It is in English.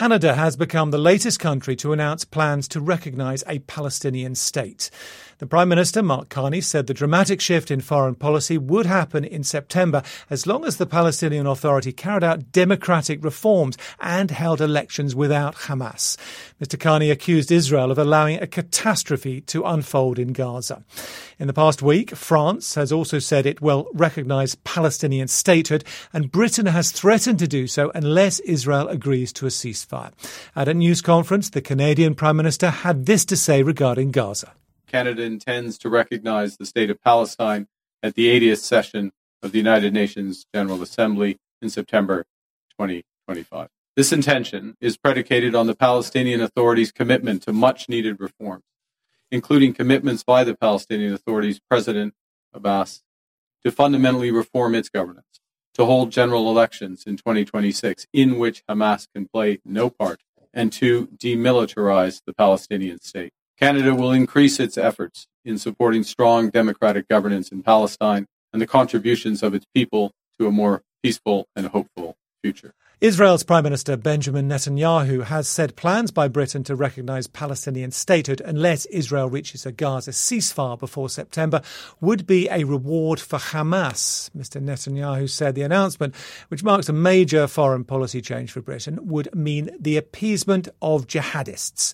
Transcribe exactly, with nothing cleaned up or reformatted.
Canada has become the latest country to announce plans to recognise a Palestinian state. The Prime Minister, Mark Carney, said the dramatic shift in foreign policy would happen in September as long as the Palestinian Authority carried out democratic reforms and held elections without Hamas. Mister Carney accused Israel of allowing a catastrophe to unfold in Gaza. In the past week, France has also said it will recognise Palestinian statehood, and Britain has threatened to do so unless Israel agrees to a ceasefire. At a news conference, the Canadian Prime Minister had this to say regarding Gaza. Canada intends to recognize the state of Palestine at the eightieth session of the United Nations General Assembly in September twenty twenty-five. This intention is predicated on the Palestinian Authority's commitment to much-needed reforms, including commitments by the Palestinian Authority's President Abbas to fundamentally reform its governance, to hold general elections in twenty twenty-six in which Hamas can play no part, and to demilitarize the Palestinian state. Canada will increase its efforts in supporting strong democratic governance in Palestine and the contributions of its people to a more peaceful and hopeful future. Israel's Prime Minister Benjamin Netanyahu has said plans by Britain to recognise Palestinian statehood unless Israel reaches a Gaza ceasefire before September would be a reward for Hamas. Mister Netanyahu said the announcement, which marks a major foreign policy change for Britain, would mean the appeasement of jihadists.